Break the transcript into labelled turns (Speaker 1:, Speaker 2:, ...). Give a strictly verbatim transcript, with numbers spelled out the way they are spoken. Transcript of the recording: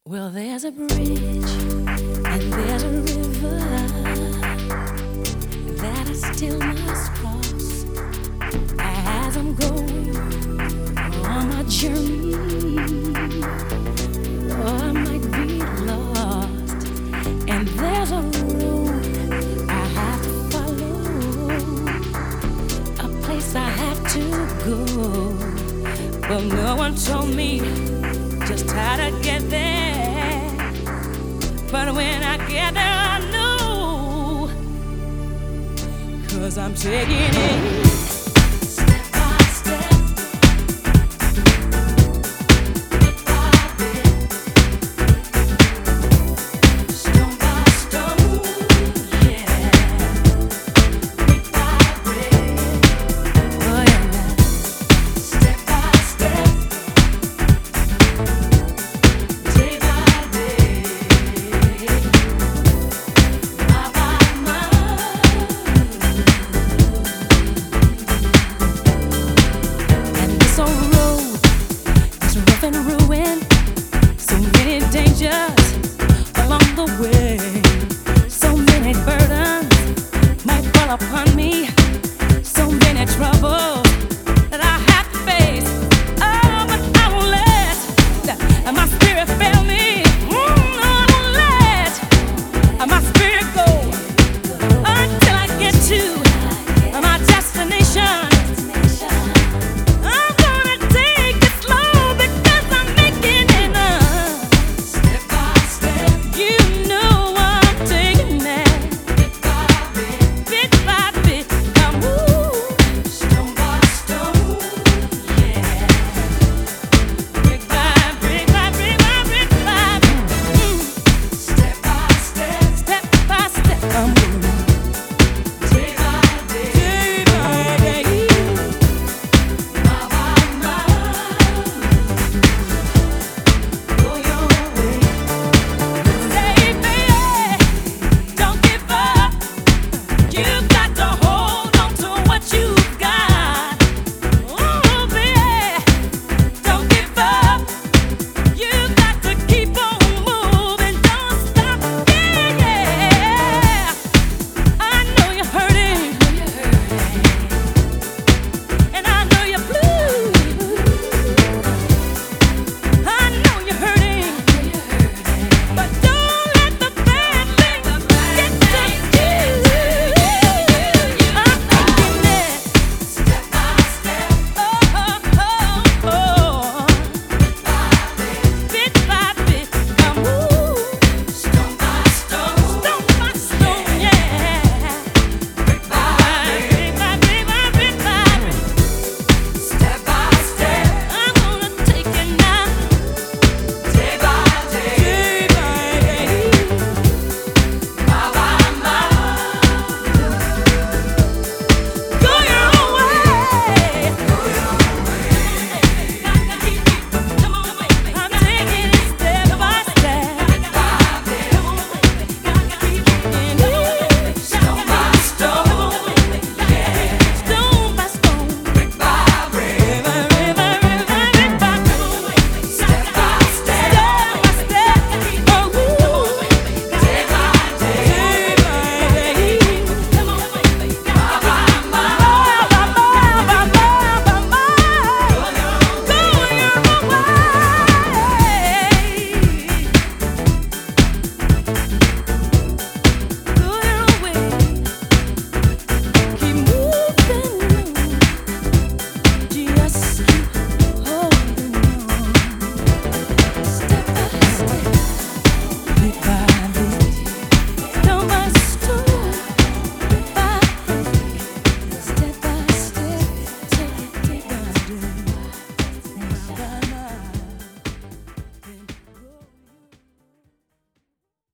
Speaker 1: Well, there's a bridge and there's a river that I still must cross as I'm going on my journey. Oh, I might be lost, and there's a road I have to follow, a place I have to go, but no one told me just how to get there. But when I get there, I know, 'cause I'm taking it step by step, bit by bit, stone by stone, yeah, brick by brick, oh yeah, step by step, day by day, mile by mile. And this old road is rough and rude.